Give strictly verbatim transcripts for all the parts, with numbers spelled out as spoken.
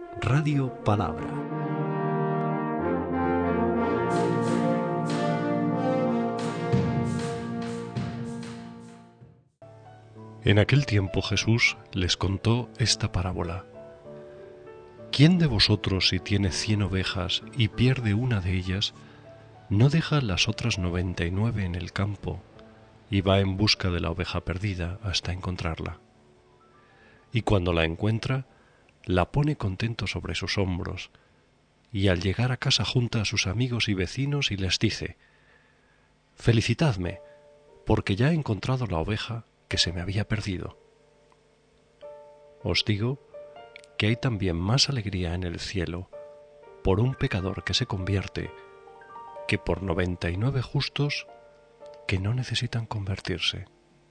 Radio Palabra. En aquel tiempo Jesús les contó esta parábola. ¿Quién de vosotros, si tiene cien ovejas y pierde una de ellas, no deja las otras noventa y nueve en el campo y va en busca de la oveja perdida hasta encontrarla? Y cuando la encuentra, la pone contento sobre sus hombros, y al llegar a casa junta a sus amigos y vecinos y les dice: «Felicitadme, porque ya he encontrado la oveja que se me había perdido». Os digo que hay también más alegría en el cielo por un pecador que se convierte que por noventa y nueve justos que no necesitan convertirse.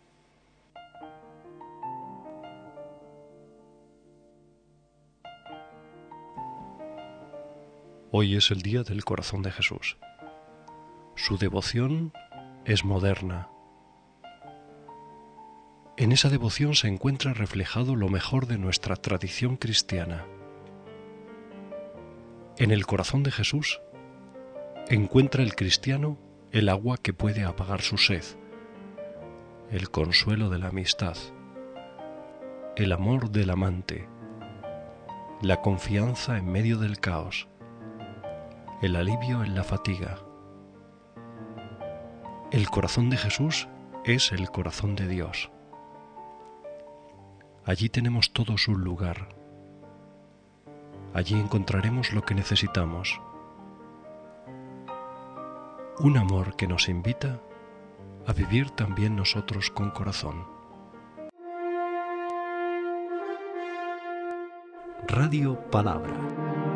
Hoy es el día del corazón de Jesús. Su devoción es moderna. En esa devoción se encuentra reflejado lo mejor de nuestra tradición cristiana. En el corazón de Jesús encuentra el cristiano el agua que puede apagar su sed, el consuelo de la amistad, el amor del amante, la confianza en medio del caos, el alivio en la fatiga. El corazón de Jesús es el corazón de Dios. Allí tenemos todos un lugar. Allí encontraremos lo que necesitamos. Un amor que nos invita a vivir también nosotros con corazón. Radio Palabra.